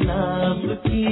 जनाब की।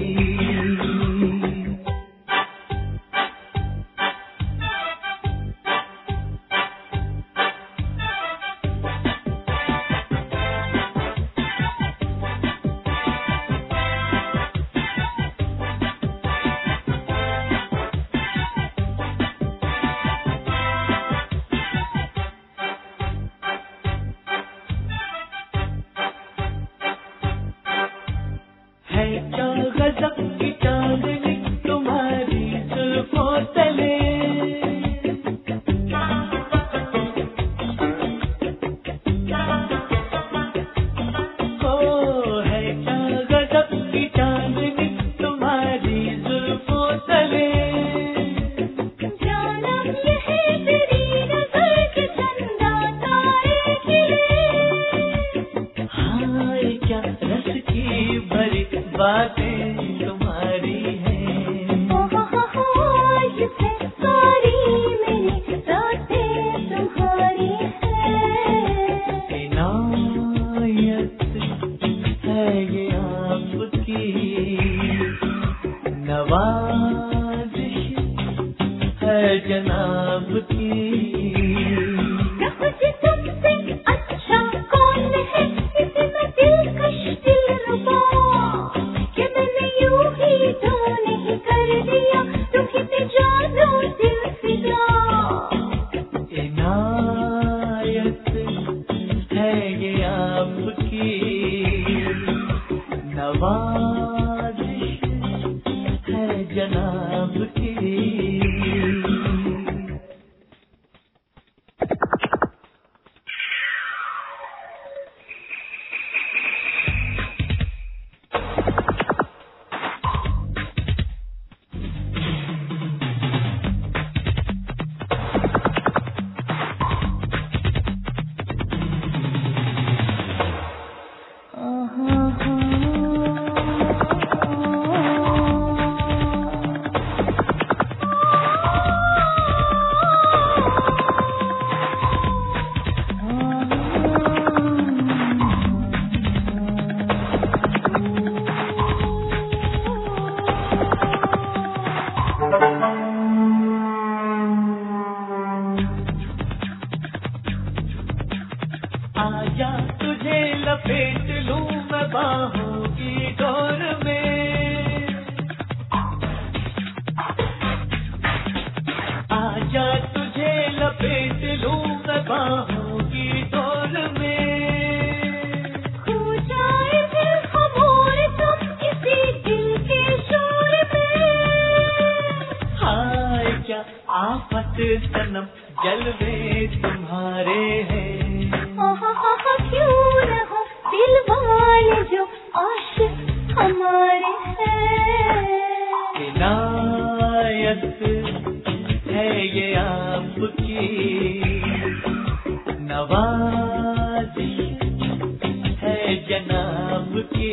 आजा तुझे लपेट लूं मैं बाहों की डोर में, आजा तुझे लपेट लूं मैं बाहों की डोर में। खो जाए दिल खमोर तुम किसी दिल के शोर में। हाय क्या आफत सनम जलवे तुम्हारे हैं। क्यों न हो दिल वाले जो आशिक हमारे हैं। इनायत है ये आपकी, नवाजिश है जनाब की।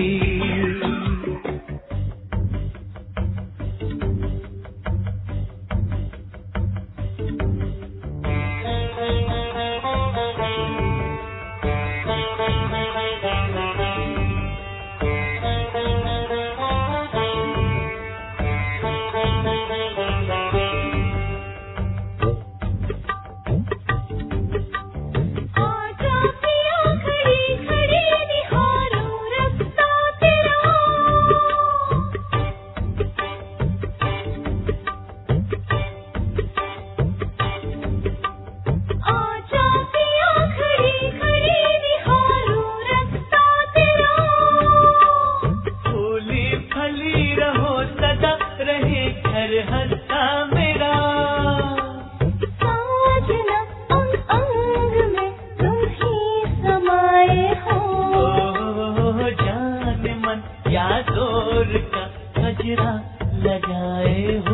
लगाए हो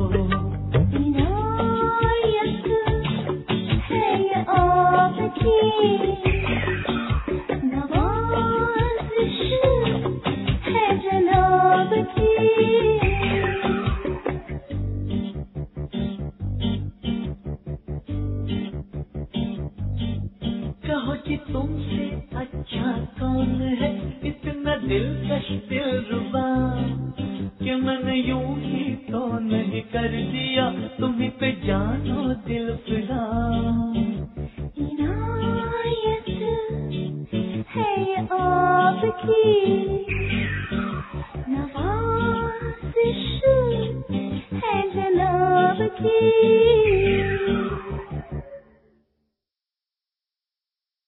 इनायत है ये आपकी, नवाजिश है जनाब की। कहो कि तुम मुझसे अच्छा कौन है, इतना दिलकश दिलरुबा कि मैंने यूं ही तो नहीं कर दिया तुम्हीं पे जानो दिल फिदा। इनायत है ये आपकी,